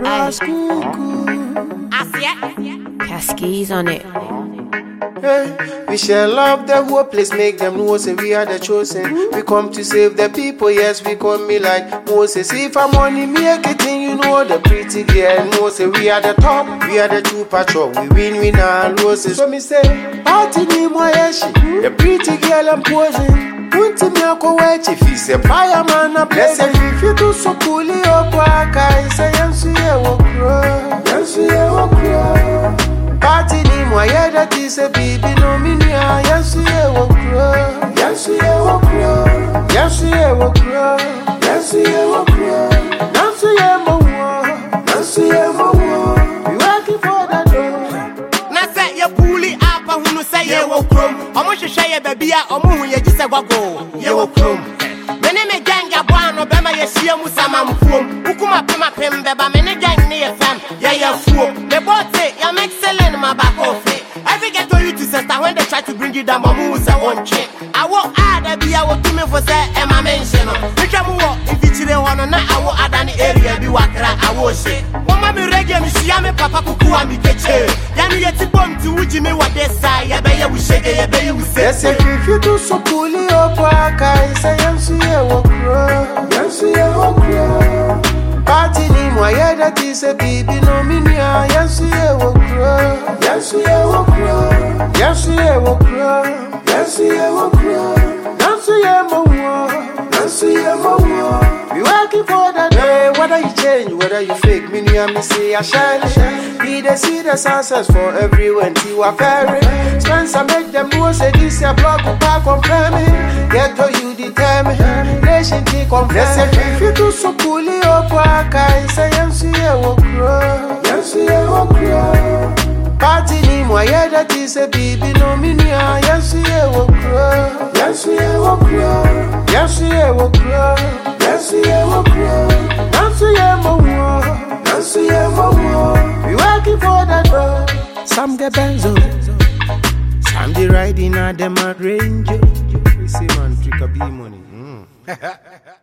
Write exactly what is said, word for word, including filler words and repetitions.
Cascades on it. Hey, we shall love the whole place, make them know say we are the chosen. We come to save the people, yes, we come me like Moses. If I'm money make it thing, you know the pretty girl know say we are the top, we are the true patrol. We win, we now lose. So me say, party ni mwayeshi, the pretty girl I'm posing. Unti miako wechi, fi se fireman a bless. Say if you do so pull it up, I say yansu ye wokro, yansu ye wokro. Party ni mwaye that is a baby no minia, yansu ye wokro, yansu ye wokro, yansu ye wokro, yansu ye wokro, yansu ye mowo, yansu ye mowo. We working for that door. Na say ye pull it up, I wanna say ye wokro. Omo hwehwe ye baby a omo hu ye gise gwago ye wokro. Mene me gang ya bwana bema ye hia mu sama mfuom. Ukuma pema pem beba mene gang ne ye fam ye ye fuo. The bote ya make selling my back off it. Every get to you to sister when they try to bring you down, mamu say one chick. I walk hard, I be I will do me for say and my mention. If you walk, if you chile one na I will add an area be wakra I will shit. Mama me reggae me she me papa kuku and me keche. Yani yeti bomb to uji me what they say. Ya be ya we shake ya be ya we say. Yes, if you do so pull it up, I say yansu ye wokro, yansu ye wokro. Party ni mwaye that is a baby no minia, yansu ye wokro, yansu ye wokro, yansu ye wokro, yansu ye wokro, yansu ye mowo, yansu ye mowo. We working for that day, whether you change, whether you fake, minia me say I shine. Be the see the success for everyone, see what fair. Spencer make them know say this a blog will back confirm it. Get to you determine, nation keep confirm. If you do so pull it up, I say yansu ye wokro, yansu ye wokro. Party ni mwaye that is a baby no minia, yansu ye wokro, yansu ye wokro, yansu ye wokro, yansu ye wokro, yansu ye mowo, yansu ye mowo. We working for that door. Some get benzo, some they riding at them at range. We see man trick a bee money. Mm.